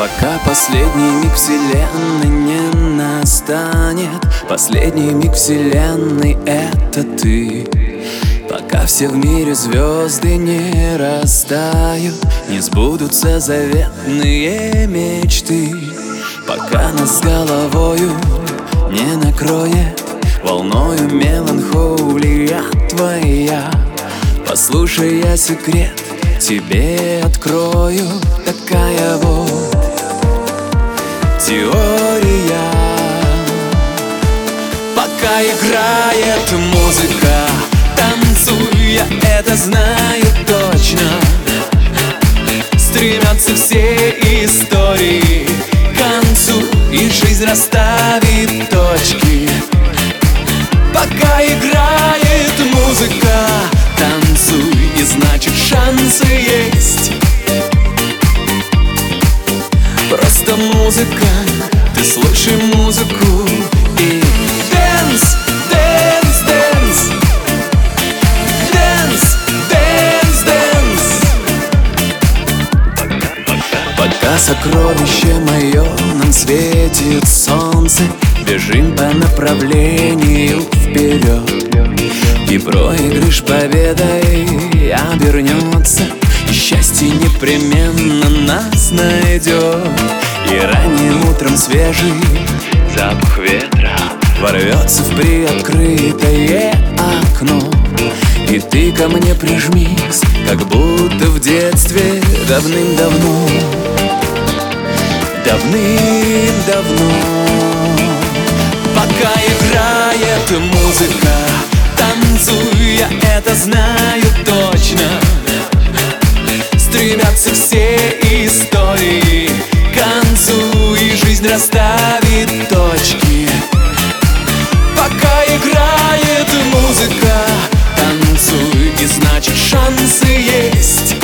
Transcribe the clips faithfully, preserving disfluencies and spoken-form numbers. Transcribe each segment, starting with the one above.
Пока последний миг вселенной не настанет, последний миг вселенной — это ты. Пока все в мире звезды не растают, не сбудутся заветные мечты. Пока нас с головою не накроет волною меланхолия твоя, послушай, я секрет тебе открою. Такая вот теория. Пока играет музыка, танцуй, я это знаю точно. Стремятся все истории к концу, и жизнь расставит точки. Пока играет музыка, танцуй, и значит шансы есть. Просто музыка, ты слушай музыку и dance, dance, dance, dance, dance, dance. Пока сокровище мое нам светит солнце, бежим по направлению вперед, и проигрыш победой обернется, и счастье непременно нас найдет. И ранним утром свежий запах ветра ворвется в приоткрытое окно, и ты ко мне прижмись, как будто в детстве давным-давно, давным-давно. Пока играет музыка, танцуй, я это знаю точно. Стремятся все истории к концу, и жизнь расставит точки. Пока играет музыка, танцуй, и значит шансы есть.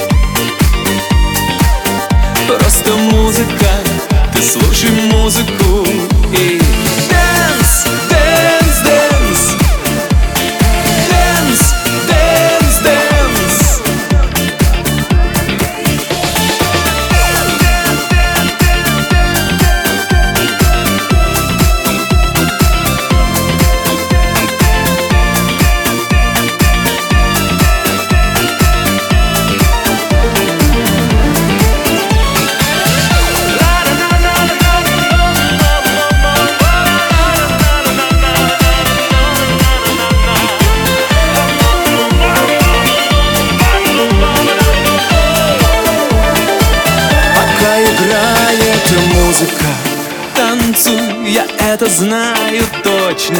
Просто музыка, ты слушай музыку и dance, dance, dance, dance, dance, dance. Музыка, танцуй, я это знаю точно.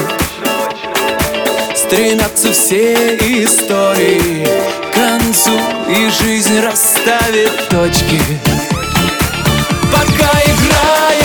Стремятся все истории к концу, и жизнь расставит точки. Пока играет